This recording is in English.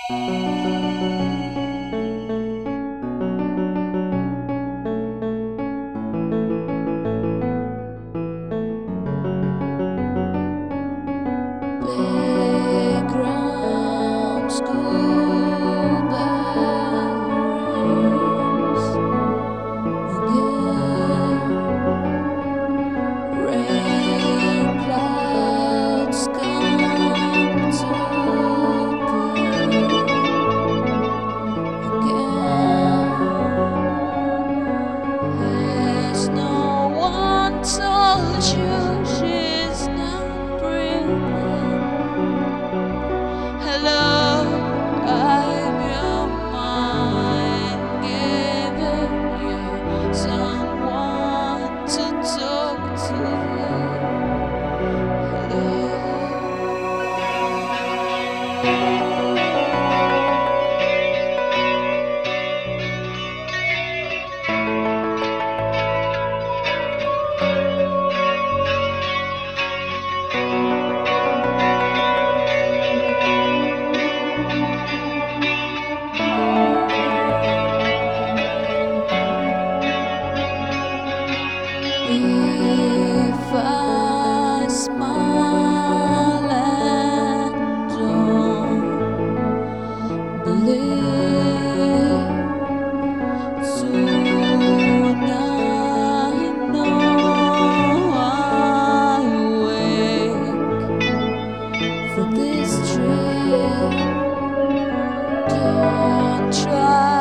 Playground, school bell rings again. Rain clouds come to play again. Has no one told you she's not breathing? Hello, I'm your mind, giving you someone to talk to. Hello. If I smile and don't believe, soon I know I'll wake for this trip. Don't try